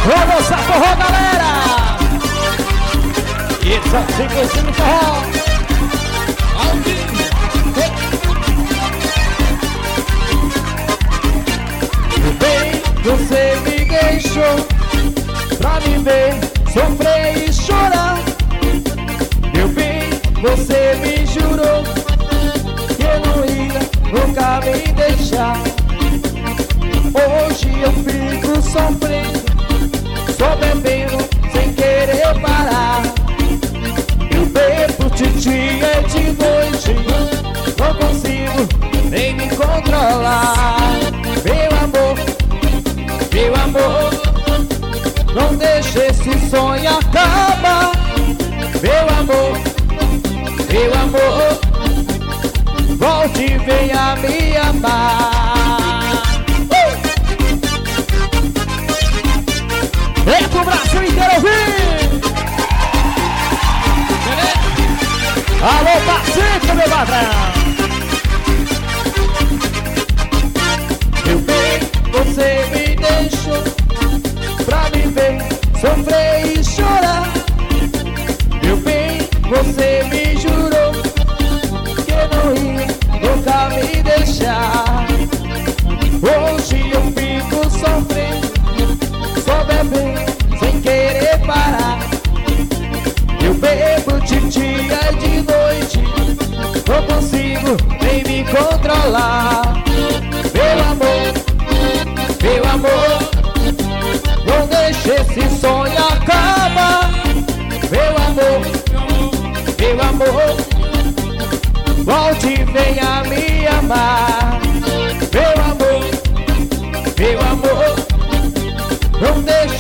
Vamos a forró, galera! It's a single forró. Meu bem, você me deixou pra me ver sofrer e chorar. Meu bem, você me jurou que não ia nunca me deixar. Hoje eu fico sofrendo, só bebendo sem querer parar. Eu bebo de dia e de noite, não consigo nem me controlar. Meu amor, não deixe esse sonho acabar. Meu amor, volte e venha me amar. Vem pro Brasil inteiro ouvir! Alô, Pacífico, meu patrão! Meu bem, você me deixou pra me ver sofrer e chorar. Meu bem, você me jurou que não ia nunca me deixar. Hoje eu fico sofrendo, só bebendo sem querer parar. Eu bebo de dia e de noite, não consigo nem me controlar. Meu amor, não deixe esse sonho acabar. Meu amor, volte e venha me amar. Meu amor, não deixe